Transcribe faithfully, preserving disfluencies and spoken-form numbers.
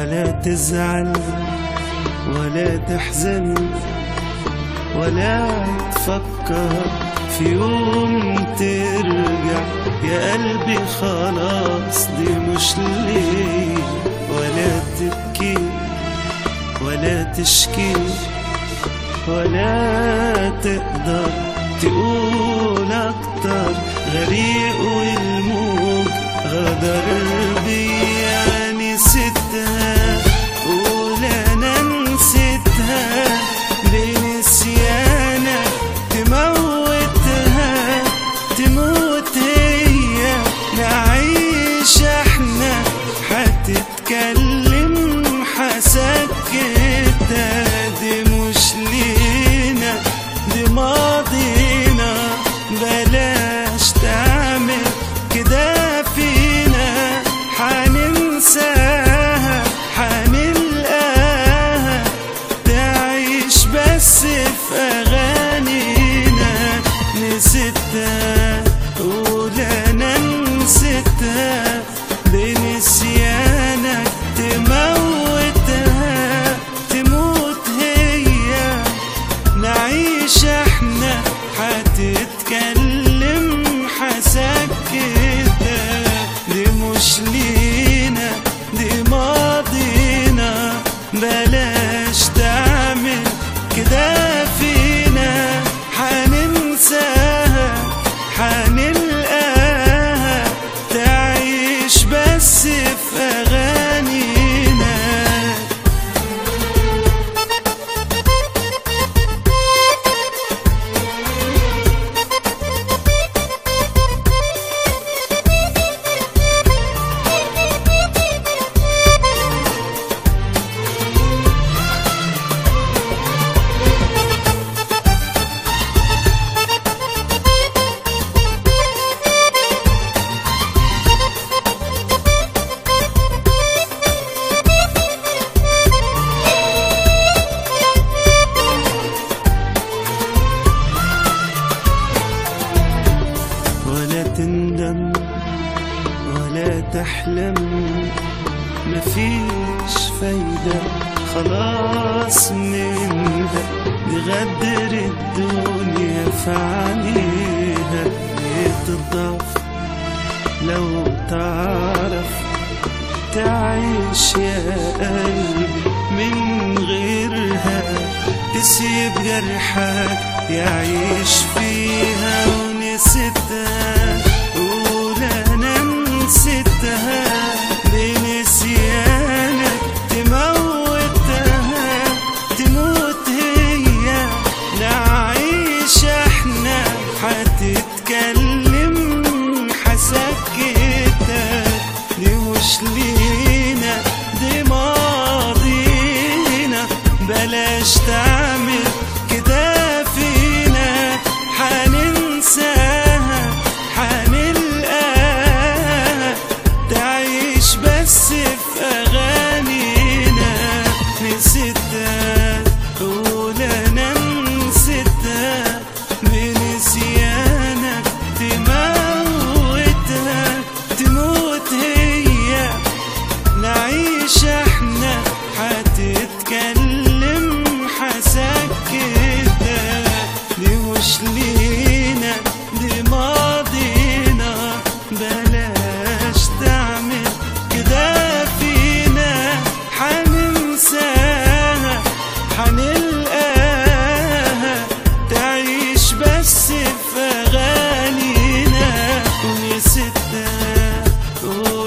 ولا تزعل ولا تحزن ولا تفكر في يوم ترجع يا قلبي، خلاص دي مش ليه. ولا تبكي ولا تشكي ولا تقدر تقول اكتر، غريق والموج غدر بيا. نسيتها قول انا نسيتها، بنسيانك تموتها تموت هي، نعيش احنا هتتكلم حسكتها. دي مش لينا دي ماضينا، بلاش تعمل كده فينا. حننساها حنلقاها تعيش بس في أغانينا. نسيتها قول أنا نسيتها، بنسيانك تموتها تموت هي، نعيش احنا هتتكلم حسكتها. دي مش لينا دي ماضينا، بلاش تعمل كده فينا. حننساها حنلقاها تعيش بس في أغانينا. ولا تندم ولا تحلم، مفيش فايدة خلاص منها. دي غدر الدنيا في عينيها، بتضعف لو تعرف تعيش يا قلبي من غيرها. تسيب جرحك يعيش فيها. ونسيتها قول انا نسيتها، بنسيانك تموتها تموت هي، نعيش احنا هتتكلم حسكتها. دي مش لينا دي ماضينا، بلاش تعمل كده فينا. حننساها حنلقاها تعيش بس في أغانينا. نسيتها قول أنا نسيتها، بنسيانك تموتها تموت هي، نعيش احنا هتتكلم حسكتها. دي مش لينا دي ماضينا، بلاش تعمل كده فينا. حننساها حنلقاها تعيش بس في أغانينا. ونسيتها